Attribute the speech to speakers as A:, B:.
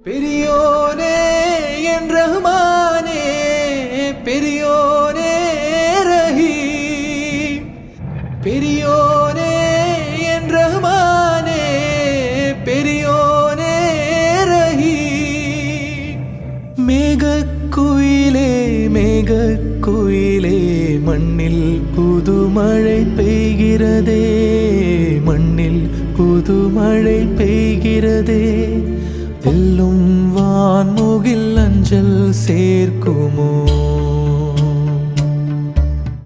A: பெரியோனே என் ரஹ்மானே, பெரியோனே ரஹீம், பெரியோனே என் ரஹ்மானே, பெரியோனே ரஹீம். மேகக்குயிலே மேகக்குயிலே, மண்ணில் புதுமழை பெய்கிறதே, மண்ணில் புதுமழை பெய்கிறதே. வெல்லும் வான்முகில் அஞ்சல் சேர்க்குமோ?